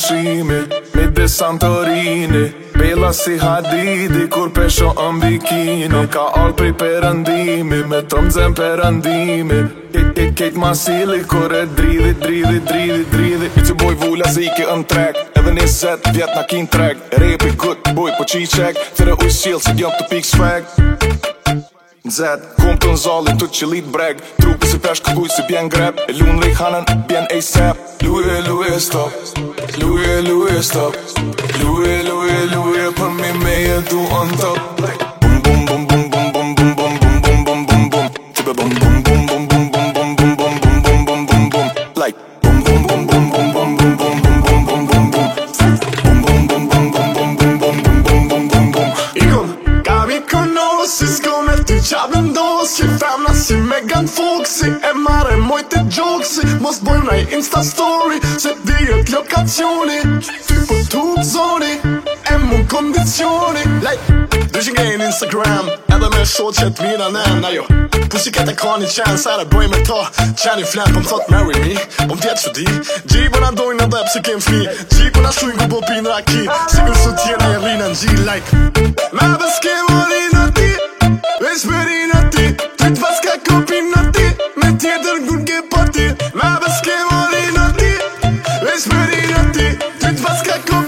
pushimi Midis Santorini Bella si Hadidi Kur pesho ën bikini Ka ardh prej perëndimi Me tromzen perëndimi Kejt masili kur e dridhi I që boj vula se i ke ën trek Edhe 20 vjet na kin trek Repi good boj po qi qek Tëre uj s'qil se gjëm të pik swag Zet, kom të nëzallin të qëllit breg Trupi si pesh këkuj si bjen greb E lun rejhanën, bjen ASAP Luje, stop Luje, stop Luje, për mi me jetu on top Bum, bum, bum, bum, bum, bum, bum, bum, bum, bum, bum, bum, bum Tipe bum, bum, bum, bum, bum, bum, bum, bum, bum, bum, bum, bum, bum, bum Like Bum, bum, bum, bum, bum, bum, bum, bum, bum, bum, bum, bum, bum Bum, bum, bum, bum, bum, bum, bum, bum, bum, bum, bum, bum Ikon, ka mi konosi, s'kom e ty qa vendosi Femna si Megan Foxy E mare mojt e gjoksi Mos bojmë naj Insta story Se dijet lokacioni Ty po tup zoni E mun kondicioni Like, dyshin gejn Instagram Edhe me shot që t'mira nen Ajo, pusiket e ka një qenë Sere boj me ta Qeni flen po m'thot marry me Po m'tjet që di Gjipë na dojnë edhe pse kem fmi Gjipë na shujnë ku po pin raki Sigur su tjene e rinë në gji Like, me bes kem rinë ti Veç me rinë ti Ty t'pas ka kopin në ti Me tjetër gun ke pa ti Me bes kem rinë ti Veç me rinë ti Ty t'pas ka kopin